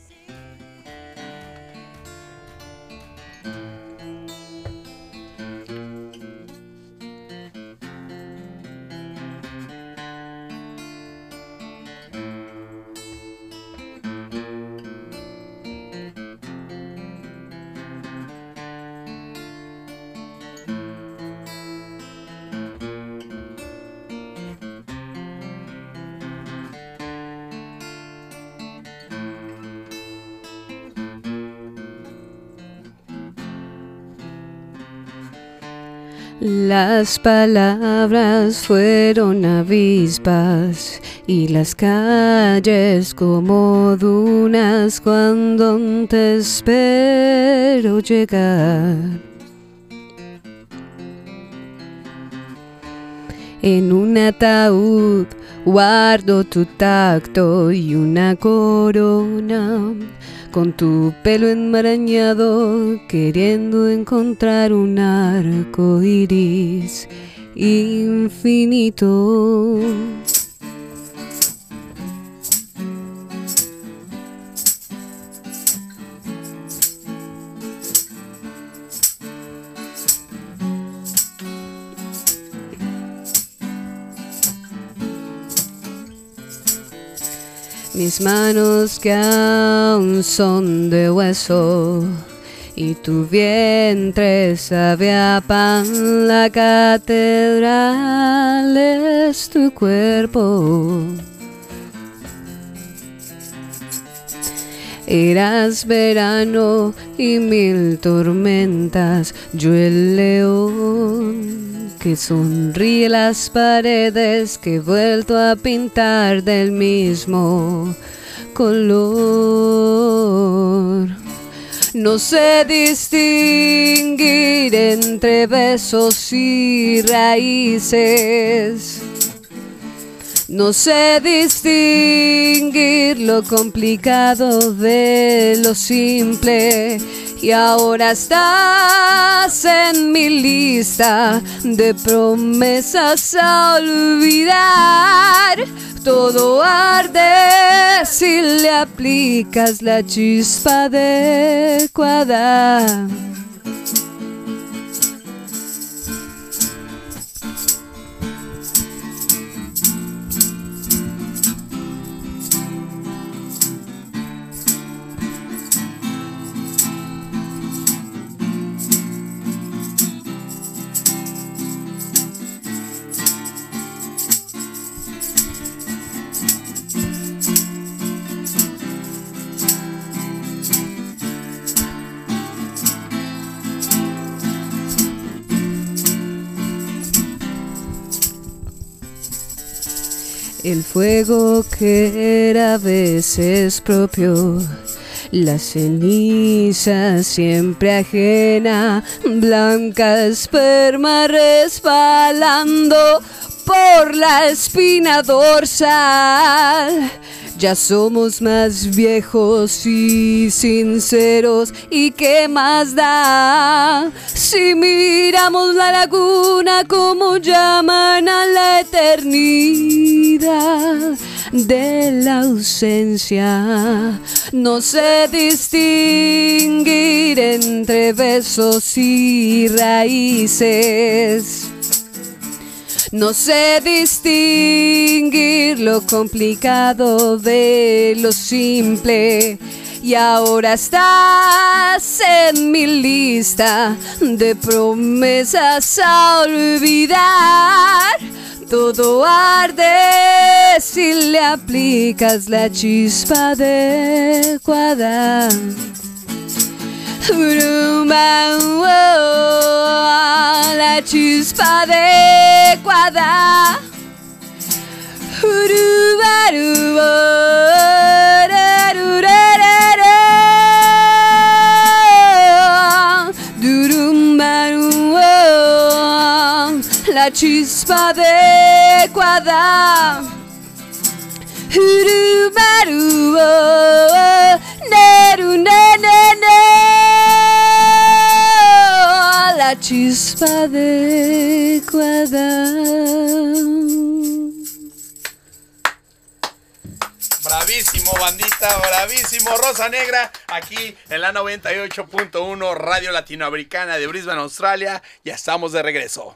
Las palabras fueron avispas y las calles como dunas cuando te espero llegar. En un ataúd guardo tu tacto y una corona con tu pelo enmarañado, queriendo encontrar un arco iris infinito. Mis manos que aún son de hueso y tu vientre sabe a pan, la catedral es tu cuerpo. Eras verano y mil tormentas, yo el león que sonríe las paredes, que he vuelto a pintar del mismo color. No sé distinguir entre besos y raíces. No sé distinguir lo complicado de lo simple. Y ahora estás en mi lista de promesas a olvidar. Todo arde si le aplicas la chispa adecuada. el fuego que era a veces propio, la ceniza siempre ajena, blanca esperma resbalando por la espina dorsal. Ya somos más viejos y sinceros, ¿y qué más da? Si miramos la laguna como llaman a la eternidad de la ausencia. No sé distinguir entre besos y raíces. No sé distinguir lo complicado de lo simple. Y ahora estás en mi lista de promesas a olvidar. Todo arde si le aplicas la chispa adecuada. La chispa adecuada. La chispa adecuada. La chispa adecuada. Bravísimo, bandita, bravísimo. Rosa Negra, aquí en la 98.1 Radio Latinoamericana de Brisbane, Australia. Ya estamos de regreso.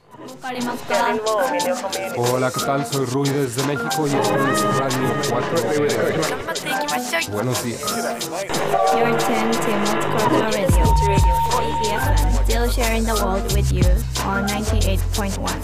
Hola, ¿qué tal? Soy Rui desde México y esto es Radio 4. Buenos días. You're tuned to Multicultural Radio, EBFM, still sharing the world with you on 98.1.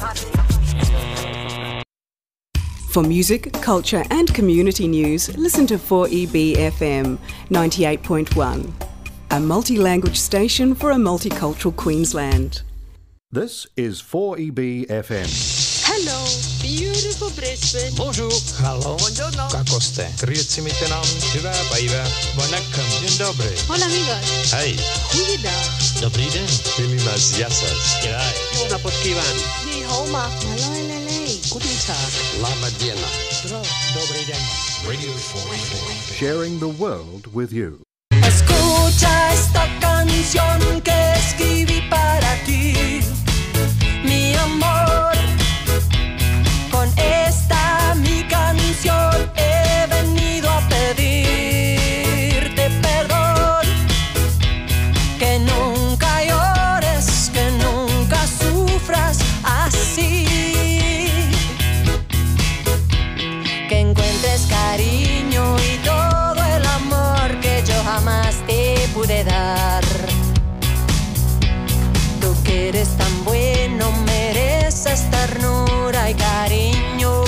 For music, culture and community news, listen to 4EB-FM 98.1, a multi-language station for a multicultural Queensland. This is 4EB-FM. Hello, beautiful Brisbane. Bonjour. Hello. Buongiorno. Kakoste. Grüezi miteinander. Hyvää päivää. Vanakkam. Dzień dobry. Hola amigos. Hey. Huida. Dobry den. Pilimas jasas. G'day. Jona potkivan. Ni homa. Malolele. Guten Tag. Lama diena. Dobry den. Radio 4EB. Sharing the world with you. Escucha esta canción que escribí para ti, mi amor. Con esta mi canción he venido a pedirte perdón. Que nunca llores, que nunca sufras así. Que encuentres cariño y todo el amor que yo jamás te pude dar. Tú que eres tan bueno mereces ternura y cariño.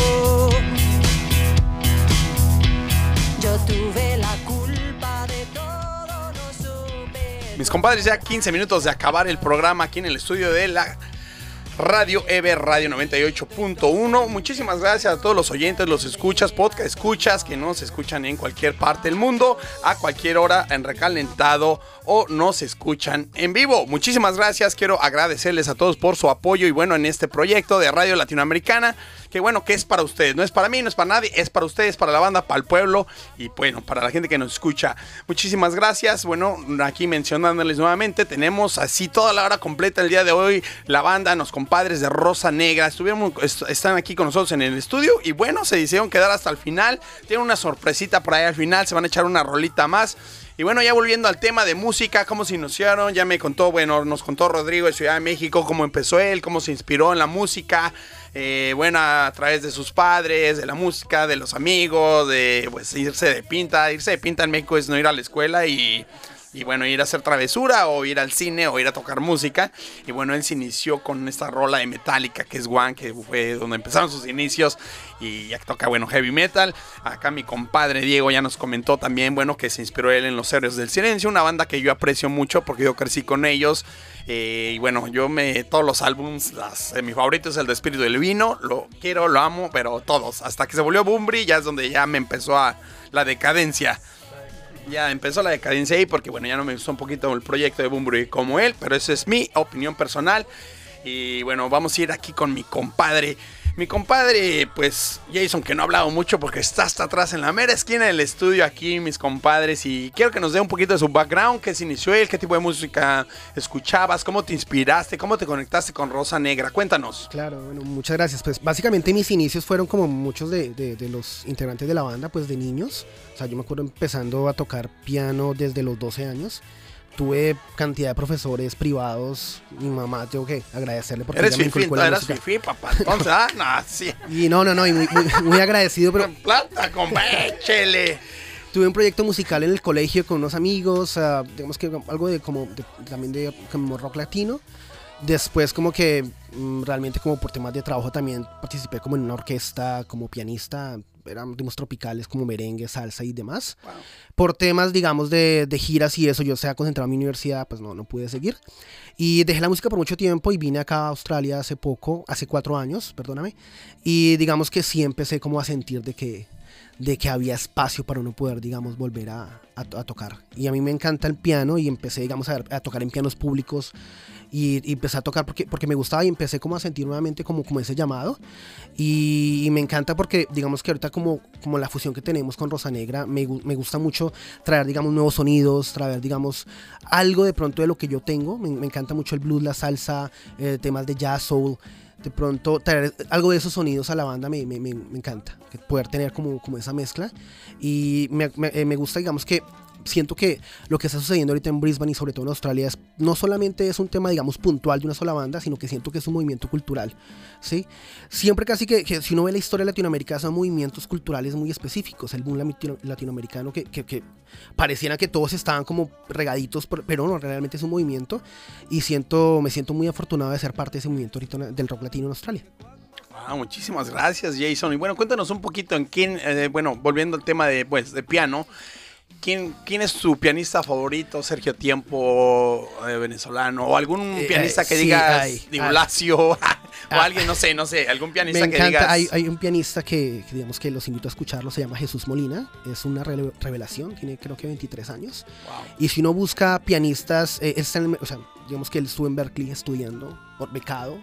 Yo tuve la culpa de todo, no supe. Mis compadres, ya 15 minutos de acabar el programa aquí en el estudio de la Radio EB Radio 98.1. Muchísimas gracias a todos los oyentes, los escuchas, podcast escuchas que nos escuchan en cualquier parte del mundo, a cualquier hora en recalentado o nos escuchan en vivo. Muchísimas gracias, quiero agradecerles a todos por su apoyo y bueno, en este proyecto de Radio Latinoamericana, que bueno, que es para ustedes, no es para mí, no es para nadie, es para ustedes, para la banda, para el pueblo y bueno, para la gente que nos escucha. Muchísimas gracias. Bueno, aquí mencionándoles nuevamente, tenemos así toda la hora completa el día de hoy, la banda, los compadres de Rosa Negra, están aquí con nosotros en el estudio y bueno, se decidieron quedar hasta el final, tienen una sorpresita por ahí al final, se van a echar una rolita más. Y bueno, ya volviendo al tema de música, cómo se iniciaron, ya me contó, bueno, nos contó Rodrigo de Ciudad de México, cómo empezó él, cómo se inspiró en la música, bueno, a través de sus padres, de la música, de los amigos, de pues irse de pinta en México es no ir a la escuela y y bueno, ir a hacer travesura o ir al cine o ir a tocar música. Y bueno, él se inició con esta rola de Metallica que es One, que fue donde empezaron sus inicios, y ya que toca, bueno, heavy metal. Acá mi compadre Diego ya nos comentó también, bueno, que se inspiró él en Los Héroes del Silencio, una banda que yo aprecio mucho porque yo crecí con ellos. Y bueno, todos los álbums, mi favorito es el de Espíritu del Vino, lo quiero, lo amo, pero todos, hasta que se volvió Bunbury, ya es donde ya me empezó la decadencia. Ya empezó la decadencia ahí porque bueno, ya no me gustó un poquito el proyecto de Bunbury como él, pero esa es mi opinión personal. Y bueno, vamos a ir aquí con mi compadre. Mi compadre, pues Jason, que no ha hablado mucho porque está hasta atrás en la mera esquina del estudio aquí, mis compadres. Y quiero que nos dé un poquito de su background, qué se inició él, qué tipo de música escuchabas, cómo te inspiraste, cómo te conectaste con Rosa Negra. Cuéntanos. Claro, bueno, muchas gracias. Pues básicamente mis inicios fueron como muchos de los integrantes de la banda, pues de niños. O sea, yo me acuerdo empezando a tocar piano desde los 12 años. Tuve cantidad de profesores privados. Mi mamá, tengo que agradecerle porque eres ella me inculcó la eres música. fifí, papá. Entonces, no, sí. Y no, y muy agradecido, pero plata, échele. Tuve un proyecto musical en el colegio con unos amigos, digamos que algo también de como rock latino. Después como que realmente como por temas de trabajo también participé como en una orquesta como pianista. Eran ritmos tropicales como merengue, salsa y demás. Wow. Por temas, digamos, de giras y eso, yo estaba concentrado en mi universidad, pues no pude seguir. Y dejé la música por mucho tiempo y vine acá a Australia hace 4 años, perdóname. Y digamos que sí empecé como a sentir de que había espacio para uno poder, digamos, volver a tocar. Y a mí me encanta el piano y empecé, digamos, a tocar en pianos públicos y empecé a tocar porque me gustaba y empecé como a sentir nuevamente como ese llamado. Y me encanta porque, digamos que ahorita como la fusión que tenemos con Rosa Negra, me gusta mucho traer, digamos, nuevos sonidos, traer, digamos, algo de pronto de lo que yo tengo. Me encanta mucho el blues, la salsa, temas de jazz, soul. De pronto traer algo de esos sonidos a la banda me encanta, poder tener como esa mezcla. Y me gusta, digamos que siento que lo que está sucediendo ahorita en Brisbane y sobre todo en Australia no solamente es un tema, digamos, puntual de una sola banda, sino que siento que es un movimiento cultural, ¿sí? Siempre casi que si uno ve la historia de Latinoamérica son movimientos culturales muy específicos. El boom latinoamericano que pareciera que todos estaban como regaditos, pero no, realmente es un movimiento y me siento muy afortunado de ser parte de ese movimiento ahorita del rock latino en Australia. Muchísimas gracias, Jason. Y bueno, cuéntanos un poquito en quién, volviendo al tema de piano, ¿quién es tu pianista favorito? Sergio Tiempo, venezolano, o algún pianista que digas, Dibulacio, o alguien, no sé, algún pianista que digas. Hay un pianista que digamos que los invito a escucharlo, se llama Jesús Molina, es una revelación, tiene creo que 23 años. Wow. Y si uno busca pianistas, digamos que él estuvo en Berkeley estudiando, becado,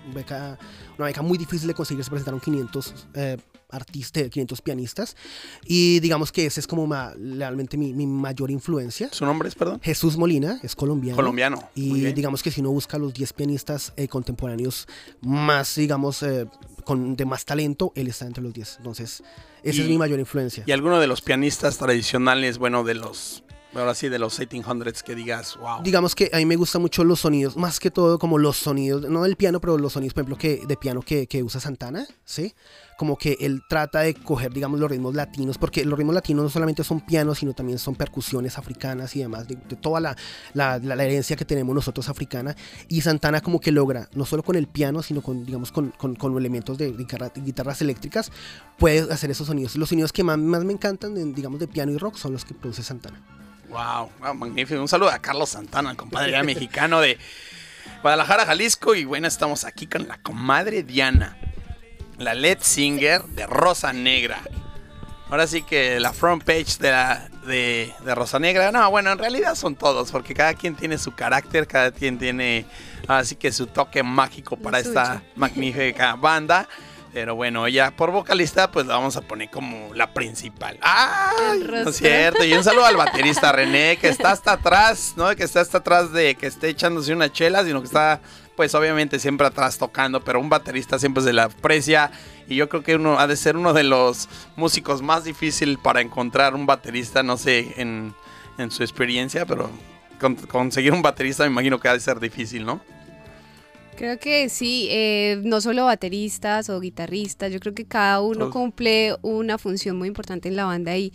una beca muy difícil de conseguir, se presentaron 500 artistas, 500 pianistas, y digamos que ese es como realmente mi mayor influencia. ¿Su nombre es, perdón? Jesús Molina, es colombiano. Y digamos que si uno busca los 10 pianistas contemporáneos más, digamos, de más talento, él está entre los 10. Entonces, esa es mi mayor influencia. ¿Y alguno de los pianistas tradicionales, de los... Ahora sí, de los 1800s que digas, wow? Digamos que a mí me gustan mucho los sonidos, más que todo como los sonidos, no del piano, pero los sonidos, por ejemplo, de piano que usa Santana, ¿sí? Como que él trata de coger, digamos, los ritmos latinos, porque los ritmos latinos no solamente son pianos, sino también son percusiones africanas y demás, de toda la herencia que tenemos nosotros africana. Y Santana como que logra, no solo con el piano, sino digamos, con elementos de guitarras eléctricas, puede hacer esos sonidos. Los sonidos que más me encantan, digamos, de piano y rock son los que produce Santana. Wow, magnífico. Un saludo a Carlos Santana, el compadre ya mexicano de Guadalajara, Jalisco. Y bueno, estamos aquí con la comadre Diana, la lead singer de Rosa Negra. Ahora sí que la front page de Rosa Negra. No, bueno, en realidad son todos, porque cada quien tiene su carácter, cada quien tiene así que su toque mágico para esta magnífica banda. Pero bueno, ya por vocalista, pues la vamos a poner como la principal. ¡Ay! No es cierto. Y un saludo al baterista René, que está hasta atrás, ¿no? Que está hasta atrás de que esté echándose una chela, sino que está, pues obviamente siempre atrás tocando. Pero un baterista siempre se le aprecia. Y yo creo que uno ha de ser uno de los músicos más difícil para encontrar un baterista, no sé, en su experiencia, pero conseguir un baterista me imagino que ha de ser difícil, ¿no? Creo que sí, no solo bateristas o guitarristas, yo creo que cada uno cumple una función muy importante en la banda y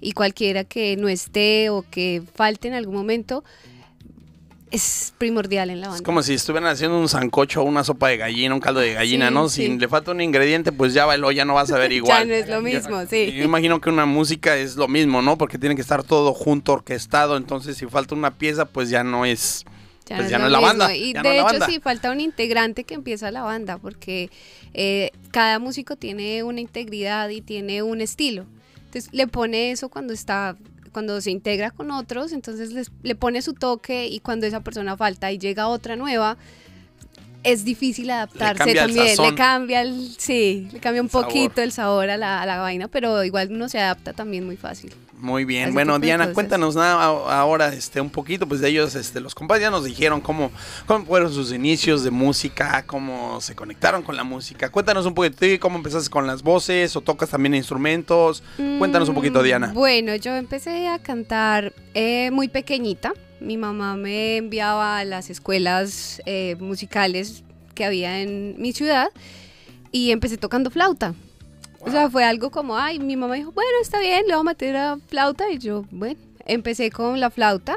y cualquiera que no esté o que falte en algún momento es primordial en la banda. Es como si estuvieran haciendo un sancocho o una sopa de gallina, un caldo de gallina, Sí, ¿no? sí. Si le falta un ingrediente, pues ya bailó, ya no vas a ver igual. Ya no es lo mismo, sí. Yo imagino que una música es lo mismo, ¿no? Porque tiene que estar todo junto, orquestado. Entonces, si falta una pieza, pues ya no es... pues ya no es la mismo. banda. Y ya de no es la hecho banda. sí, falta un integrante que empieza la banda, porque cada músico tiene una integridad y tiene un estilo. Entonces le pone eso cuando se integra con otros, entonces le pone su toque, y cuando esa persona falta y llega otra nueva, es difícil adaptarse cambia el también. sazón. Le cambia un Sabor. poquito el sabor a la vaina, pero igual uno se adapta también muy fácil. Muy bien. Ese Bueno, tipo de Diana, cosas. cuéntanos ahora un poquito, pues de ellos, los compadres ya nos dijeron cómo fueron sus inicios de música, cómo se conectaron con la música. Cuéntanos un poquito, ¿cómo empezaste con las voces o tocas también instrumentos? Cuéntanos un poquito, Diana. Bueno, yo empecé a cantar muy pequeñita. Mi mamá me enviaba a las escuelas musicales que había en mi ciudad y empecé tocando flauta. O sea, fue algo como, ay, mi mamá dijo, bueno, está bien, le voy a meter a flauta, y yo, bueno, empecé con la flauta.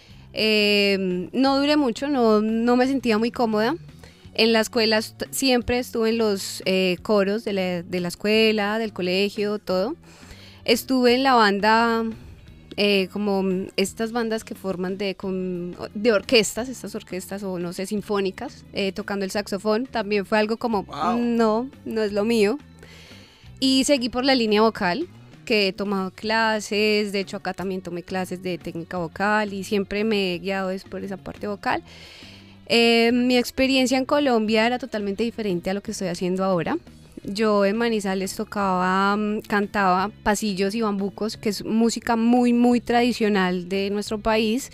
No duré mucho, no me sentía muy cómoda. En la escuela siempre estuve en los coros de la escuela, del colegio, todo. Estuve en la banda, como estas bandas que forman de orquestas, estas orquestas o no sé, sinfónicas, tocando el saxofón. También fue algo como, no es lo mío. Y seguí por la línea vocal, que he tomado clases, de hecho acá también tomé clases de técnica vocal y siempre me he guiado por esa parte vocal. Mi experiencia en Colombia era totalmente diferente a lo que estoy haciendo ahora. Yo en Manizales cantaba pasillos y bambucos, que es música muy, muy tradicional de nuestro país.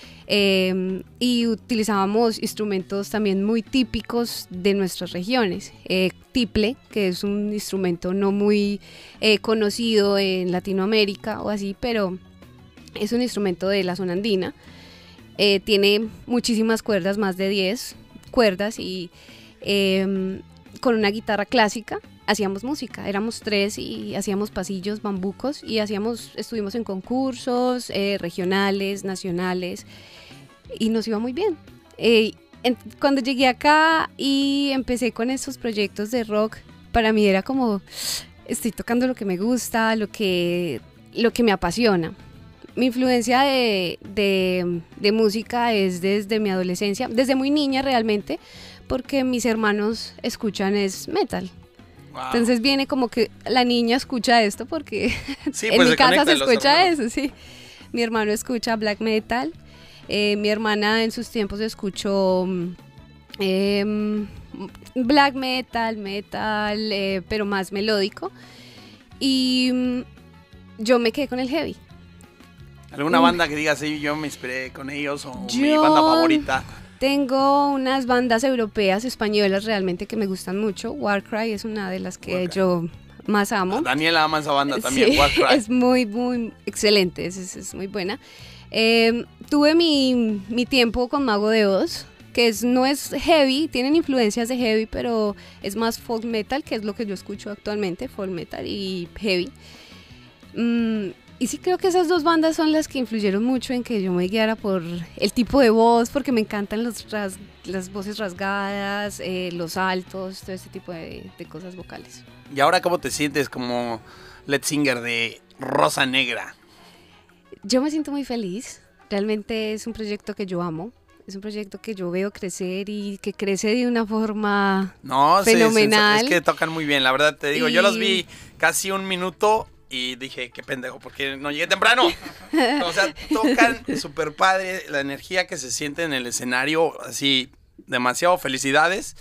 Y utilizábamos instrumentos también muy típicos de nuestras regiones. Tiple, que es un instrumento no muy conocido en Latinoamérica o así, pero es un instrumento de la zona andina. Tiene muchísimas cuerdas, más de 10 cuerdas, y con una guitarra clásica hacíamos música. Éramos 3 y hacíamos pasillos, bambucos, y estuvimos en concursos regionales, nacionales, y nos iba muy bien. Cuando llegué acá y empecé con estos proyectos de rock, para mí era como, estoy tocando lo que me gusta, lo que me apasiona. Mi influencia de música es desde mi adolescencia, desde muy niña realmente, porque mis hermanos escuchan metal. Wow. Entonces viene como que la niña escucha esto porque sí, en pues mi casa se escucha hermanos. eso, sí. Mi hermano escucha black metal, mi hermana en sus tiempos escuchó black metal, pero más melódico, y yo me quedé con el heavy. ¿Alguna banda que digas, sí, yo me inspiré con ellos, o mi banda favorita? Tengo unas bandas europeas, españolas realmente, que me gustan mucho. Warcry es una de las que yo más amo. Daniela ama esa banda también, sí, Warcry. Es muy, muy excelente, es muy buena. Tuve mi tiempo con Mago de Oz, que no es heavy, tienen influencias de heavy, pero es más folk metal, que es lo que yo escucho actualmente, folk metal y heavy. Y sí, creo que esas dos bandas son las que influyeron mucho en que yo me guiara por el tipo de voz, porque me encantan las voces rasgadas, los altos, todo ese tipo de cosas vocales. ¿Y ahora cómo te sientes como lead singer de Rosa Negra? Yo me siento muy feliz. Realmente es un proyecto que yo amo. Es un proyecto que yo veo crecer y que crece de una forma fenomenal. Es que tocan muy bien, la verdad te digo. Yo los vi casi un minuto y dije, qué pendejo, porque no llegué temprano. O sea, tocan súper padre, la energía que se siente en el escenario, así, demasiado. Felicidades.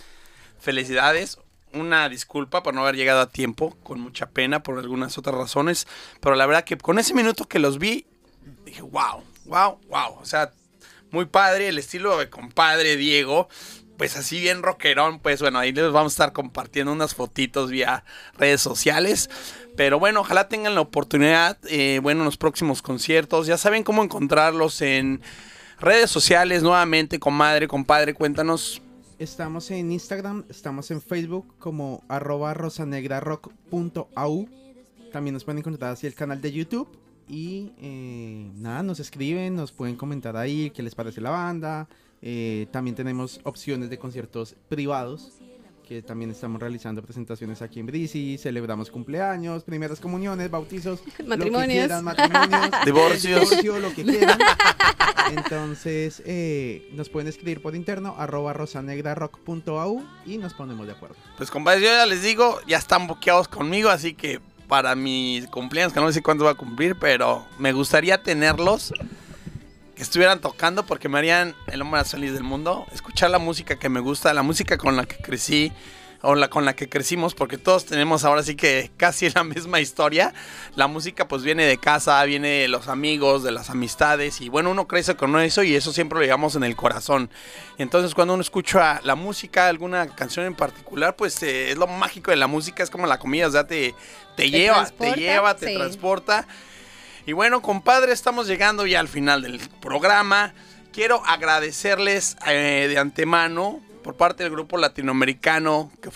Una disculpa por no haber llegado a tiempo, con mucha pena por algunas otras razones, pero la verdad que con ese minuto que los vi, dije, wow. O sea, muy padre el estilo de compadre Diego, pues así bien rockerón. Pues bueno, ahí les vamos a estar compartiendo unas fotitos vía redes sociales. Pero bueno, ojalá tengan la oportunidad, en los próximos conciertos. Ya saben cómo encontrarlos en redes sociales nuevamente, compadre, cuéntanos. Estamos en Instagram, estamos en Facebook como @rosanegrarock.au. También nos pueden encontrar así el canal de YouTube. Y nada, nos escriben, nos pueden comentar ahí qué les parece la banda. También tenemos opciones de conciertos privados, que también estamos realizando presentaciones aquí en Brisi. Celebramos cumpleaños, primeras comuniones, bautizos, matrimonios, lo que quieran, matrimonios, divorcio, lo que quieran. Entonces nos pueden escribir por interno @rosanegrarock.au y nos ponemos de acuerdo. Pues compadres, yo ya les digo, ya están boqueados conmigo, así que para mis cumpleaños, que no sé cuánto va a cumplir, pero me gustaría tenerlos, que estuvieran tocando, porque me harían el hombre más feliz del mundo. Escuchar la música que me gusta, la música con la que crecí, o con la que crecimos, porque todos tenemos ahora sí que casi la misma historia. La música pues viene de casa, viene de los amigos, de las amistades, y bueno, uno crece con eso y eso siempre lo llevamos en el corazón. Entonces cuando uno escucha la música, alguna canción en particular, pues es lo mágico de la música, es como la comida, o sea, te lleva, te transporta. Y bueno, compadre, estamos llegando ya al final del programa. Quiero agradecerles de antemano, por parte del grupo latinoamericano que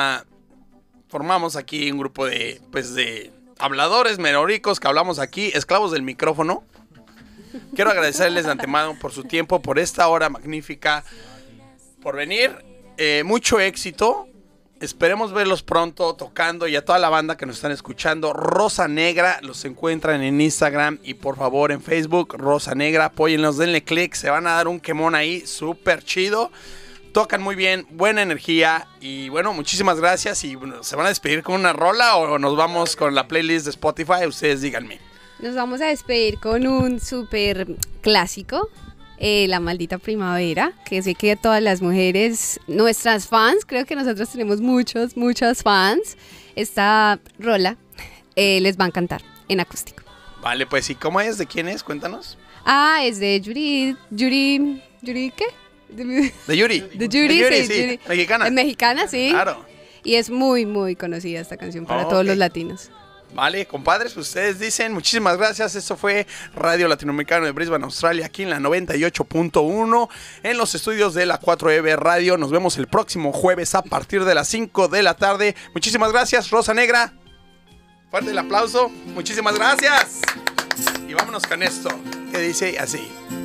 formamos aquí un grupo de habladores meroricos que hablamos aquí, esclavos del micrófono. Quiero agradecerles de antemano por su tiempo, por esta hora magnífica, por venir. Mucho éxito. Esperemos verlos pronto tocando, y a toda la banda que nos están escuchando. Rosa Negra, los encuentran en Instagram y por favor en Facebook, Rosa Negra, apóyenlos, denle click, se van a dar un quemón ahí, súper chido. Tocan muy bien, buena energía y bueno, muchísimas gracias. Y bueno, ¿se van a despedir con una rola o nos vamos con la playlist de Spotify? Ustedes díganme. Nos vamos a despedir con un súper clásico, La Maldita Primavera, que sé que todas las mujeres, nuestras fans, creo que nosotros tenemos muchas fans, esta rola les va a encantar en acústico. Vale, pues ¿y cómo es? ¿De quién es? Cuéntanos. Es de Yuri, ¿qué? De Yuri. De Yuri, sí. Yuri. Mexicana. Es mexicana, sí. Claro. Y es muy, muy conocida esta canción para todos los latinos. Vale, compadres, pues ustedes dicen, muchísimas gracias. Esto fue Radio Latinoamericano de Brisbane, Australia, aquí en la 98.1, en los estudios de la 4EB Radio. Nos vemos el próximo jueves a partir de las 5 de la tarde. Muchísimas gracias, Rosa Negra. Fuerte el aplauso. Muchísimas gracias. Y vámonos con esto, que dice así.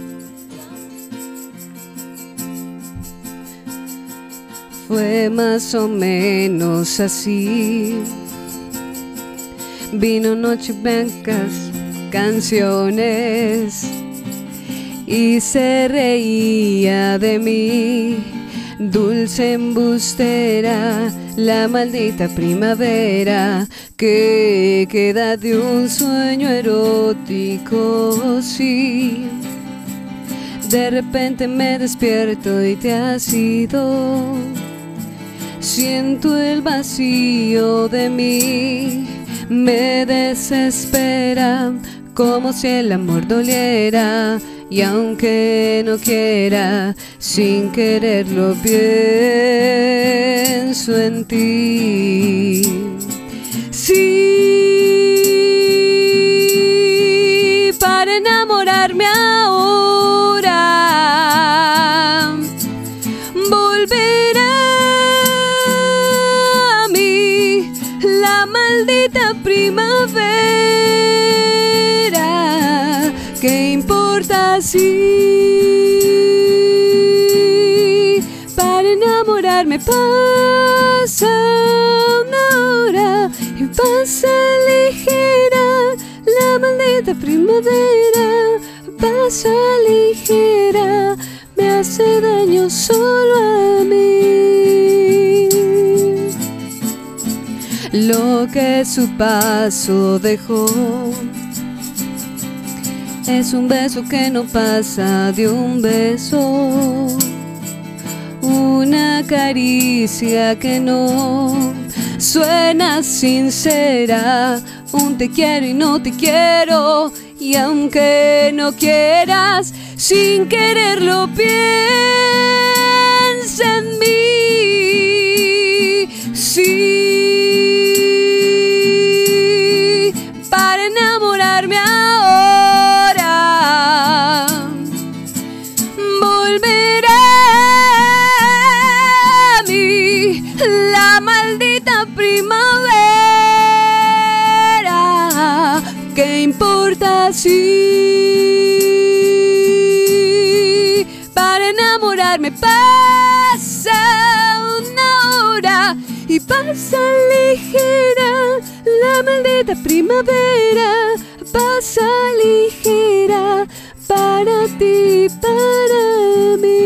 Fue más o menos así. Vino noche blancas, canciones, y se reía de mí. Dulce embustera, la maldita primavera que queda de un sueño erótico, sí. De repente me despierto y te has ido. Siento el vacío de mí, me desespera, como si el amor doliera. Y aunque no quiera, sin quererlo pienso en ti. Sí, para enamorarme ahora, volverá a mí la maldita primavera. ¿Qué importa si para enamorarme pasa una hora y pasa ligera? La maldita primavera pasa ligera, me hace daño solo a mí. Lo que su paso dejó es un beso que no pasa de un beso, una caricia que no suena sincera, un te quiero y no te quiero. Y aunque no quieras, sin quererlo piensa en mí. Sí, para enamorarme ahora, volverá a mí la maldita primavera. ¿Qué importa me pasa una hora y pasa ligera la maldita primavera, pasa ligera para ti, para mí.